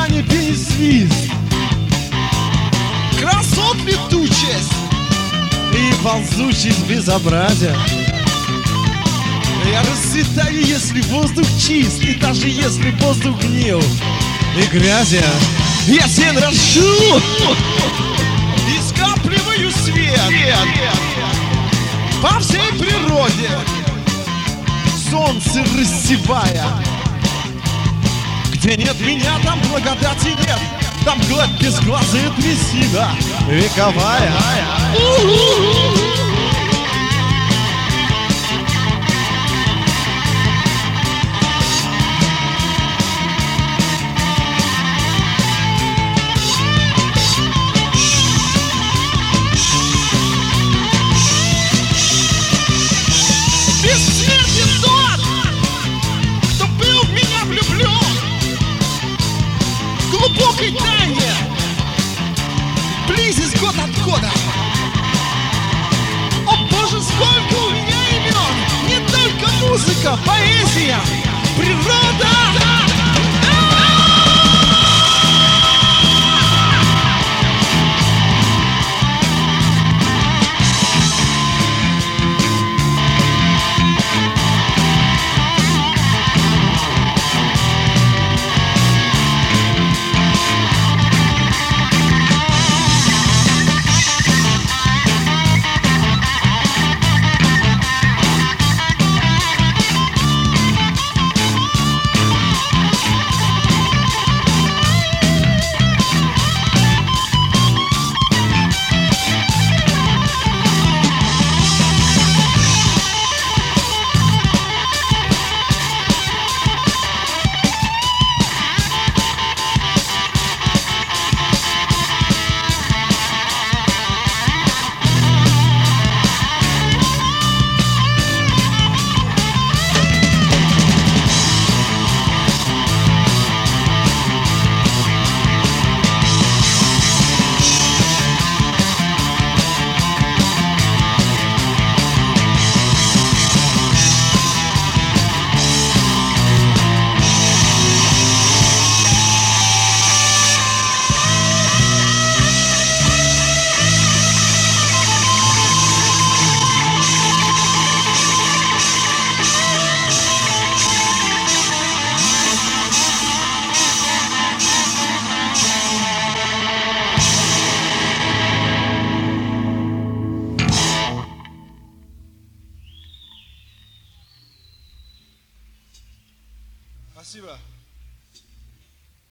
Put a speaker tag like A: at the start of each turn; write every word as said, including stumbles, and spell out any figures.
A: не пень свист, красот летучесть и ползучесть безобразия. Я расцветаю, если воздух чист, и даже если воздух гнил и грязя. Я тень рожу и скапливаю свет по всей природе, солнце рассевая. Где нет меня, там благодати нет, там гладь без глаза и трясина вековая. Бессмертен тот, кто был в меня влюблен в глубокой тайне, близость год от года. О Боже, сколько у меня имен! Не только музыка, поэзия, природа. Спасибо.